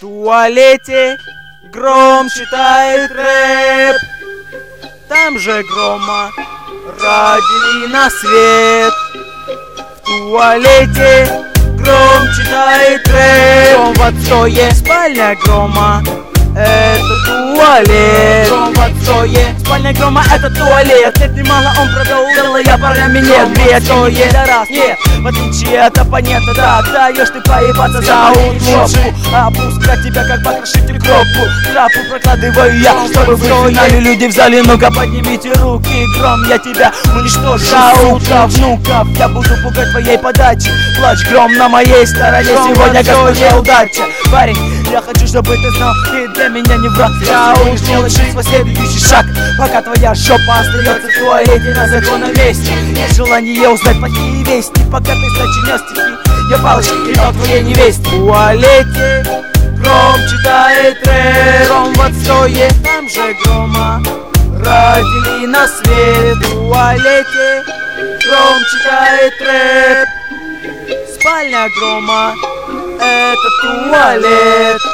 туалете Гром читает рэп. Там же Грома родили на свет. В туалете Гром читает рэп. Гром в отстое, спальня Грома — это туалет. Гром в отстое, спальня Грома — это туалет. Нет, немало он продал, я парнями нет. Отстое, раз, нет, в отличие от оппонента. Да, даешь ты поебаться за утлопку. Опускать тебя как покрошитель кропку. Трапу прокладываю я, чтобы в финале люди в зале. Ну-ка поднимите руки, Гром, я тебя уничтожу. За утро внуков я буду пугать твоей подачи. Плачь, Гром, на моей стороне. Сегодня Господня удача. Парень, я хочу, чтобы ты знал, ты для меня не враг. Я уж делаешь свой следующий шаг, пока твоя жопа остается в туалете на законном месте. Есть желание узнать плохие вести, пока ты сочинял стихи. Я палочки передал твоей невесте. В туалете Гром читает рэп. Гром в отстое, там же Грома родили на свет. В туалете Гром читает рэп. Спальня Грома — это туалет.